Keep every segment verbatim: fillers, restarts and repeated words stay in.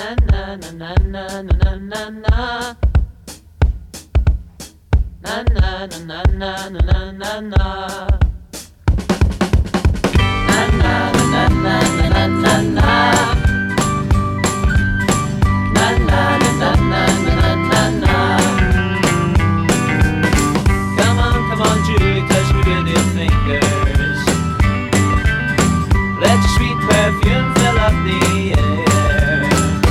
na na na na na na na na. Na na na na na na na na. Na na na na na na na na. Na na na na na na na. Come on, come on, Julie, touch me with your fingers. Let your sweet perfume fill up the air.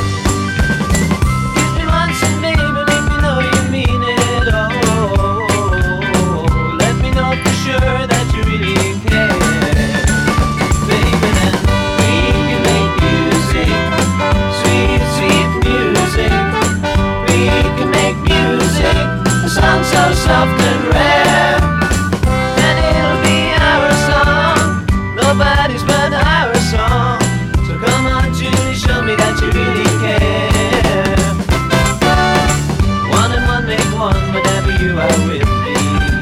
Kiss me once and maybe make me know you mean it. Oh, let me know for sure that you really care. Baby, then we can make music, sweet, sweet music. We can make music, a song so soft and rare. And it'll be our song, nobody's but our song. So come on, Julie, show me that you really care. One and one make one whenever you are with me.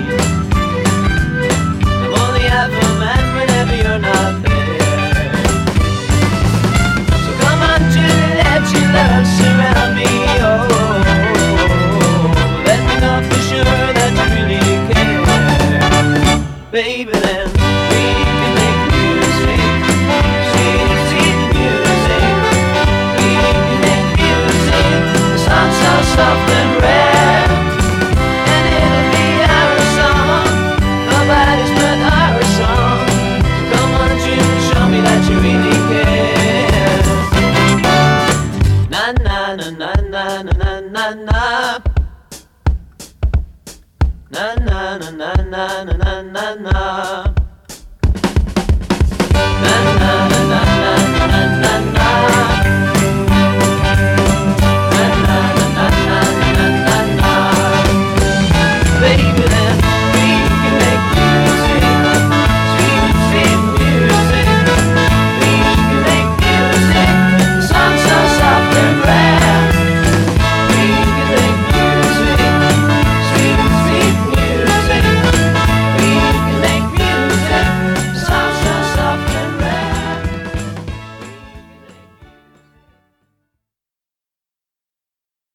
I'm only half a man whenever you're not there. So come on, Julie, let your love surround me. Oh, let me know for sure that you really care. Baby, then we can make music, sweet, sweet music. We can make music, a song so soft and rare. And it'll be our song, nobody's but our song. So come on, Julie, show me that you really care. Na na na na na na na na. Na na na na na na na na.